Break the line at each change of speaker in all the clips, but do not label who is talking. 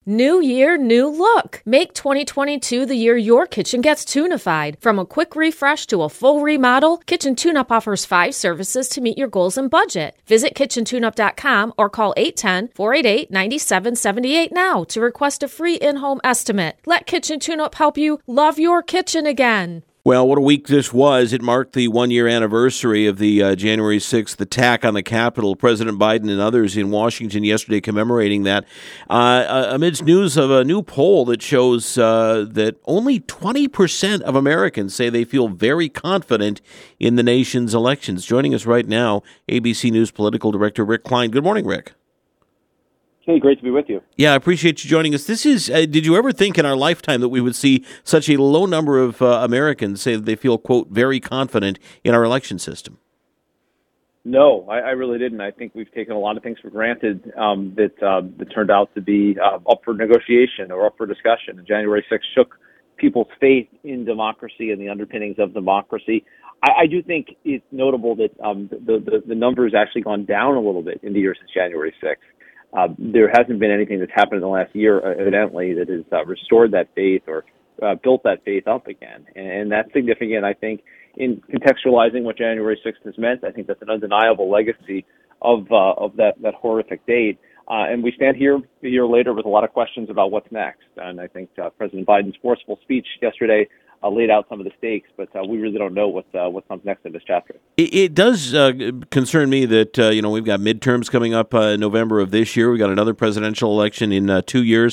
New year, new look. Make 2022 the year your kitchen gets tunified. From a quick refresh to a full remodel, Kitchen TuneUp offers 5 services to meet your goals and budget. Visit kitchentuneup.com or call 810-488-9778 now to request a free in-home estimate. Let Kitchen TuneUp help you love your kitchen again.
Well, what a week this was. It marked the one-year anniversary of the January 6th attack on the Capitol. President Biden and others in Washington yesterday commemorating that. Amidst news of a new poll that shows that only 20% of Americans say they feel very confident in the nation's elections. Joining us right now, ABC News political director Rick Klein. Good morning, Rick.
Hey, great to be with you.
Yeah, I appreciate you joining us. This is, did you ever think in our lifetime that we would see such a low number of Americans say that they feel, quote, very confident in our election system?
No, I really didn't. I think we've taken a lot of things for granted that turned out to be up for negotiation or up for discussion. And January 6th shook people's faith in democracy and the underpinnings of democracy. I do think it's notable that the number has actually gone down a little bit in the year since January 6th. There hasn't been anything that's happened in the last year, evidently, that has restored that faith or built that faith up again. And that's significant, I think, in contextualizing what January 6th has meant. I think that's an undeniable legacy of that horrific date. And we stand here a year later with a lot of questions about what's next. And I think President Biden's forceful speech yesterday laid out some of the stakes, but we really don't know what comes next in this chapter. It
does concern me that we've got midterms coming up in November of this year. We got another presidential election in 2 years.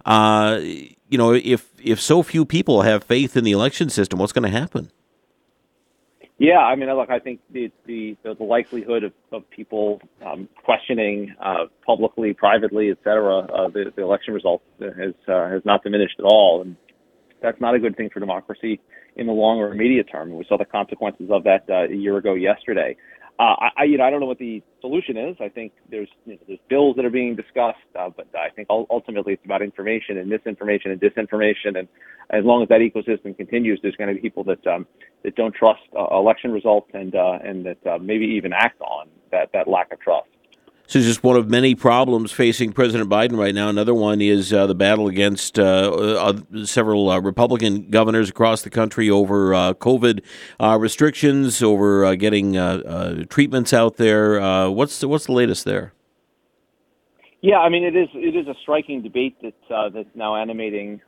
If so few people have faith in the election system, what's going to happen?
Yeah, I mean, look, I think the likelihood of people questioning publicly, privately, et cetera, the election results has not diminished at all, and that's not a good thing for democracy in the long or immediate term. We saw the consequences of that a year ago yesterday. I don't know what the solution is. I think there's bills that are being discussed, but I think ultimately it's about information and misinformation and disinformation. And as long as that ecosystem continues, there's going to be people that don't trust election results and that maybe even act on that lack of trust.
So it's just one of many problems facing President Biden right now. Another one is the battle against several Republican governors across the country over COVID restrictions, over getting treatments out there. What's the latest there?
Yeah, I mean, it is a striking debate that's now animating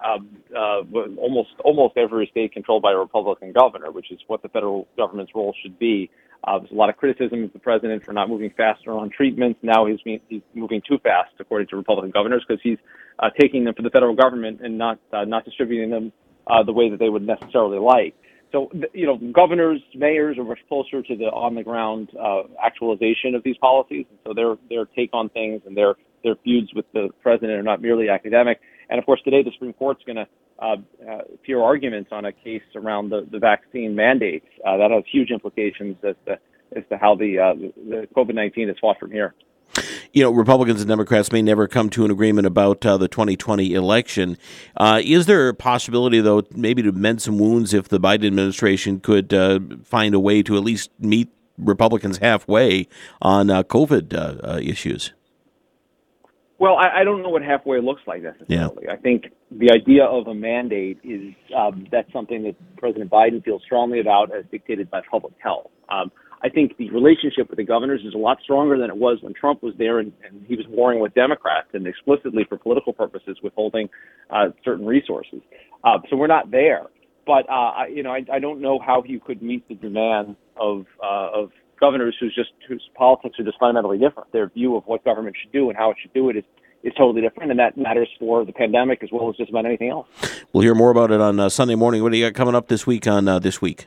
almost every state controlled by a Republican governor, which is what the federal government's role should be. There's a lot of criticism of the president for not moving faster on treatments. Now he's moving too fast, according to Republican governors, because he's taking them for the federal government and not distributing them the way that they would necessarily like. So, governors, mayors are much closer to the on-the-ground actualization of these policies, and so their take on things and their feuds with the president are not merely academic. And of course, today the Supreme Court's going to hear arguments on a case around the vaccine mandates. That has huge implications as to how the COVID-19 is fought from here.
Republicans and Democrats may never come to an agreement about the 2020 election. Is there a possibility, though, maybe to mend some wounds if the Biden administration could find a way to at least meet Republicans halfway on COVID issues?
Well, I don't know what halfway looks like necessarily. Yeah. I think the idea of a mandate is that's something that President Biden feels strongly about as dictated by public health. I think the relationship with the governors is a lot stronger than it was when Trump was there and he was warring with Democrats and explicitly for political purposes withholding certain resources. So we're not there. But, I don't know how you could meet the demands of governors whose politics are just fundamentally different. Their view of what government should do and how it should do it is totally different, and that matters for the pandemic as well as just about anything else.
We'll hear more about it on Sunday morning. What do you got coming up this week on This Week?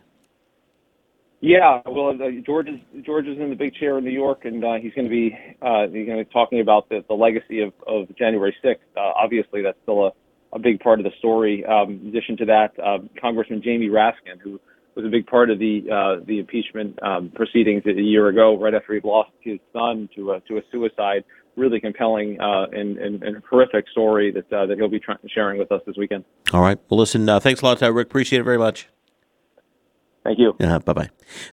Yeah, well, George is in the big chair in New York, and he's going to be talking about the legacy of January 6th. Obviously, that's still a big part of the story. In addition to that, Congressman Jamie Raskin, who was a big part of the impeachment proceedings a year ago, right after he lost his son to a suicide. Really compelling and horrific story that he'll be sharing with us this weekend.
All right. Well, listen, thanks a lot, Rick. Appreciate it very much.
Thank you.
Bye-bye.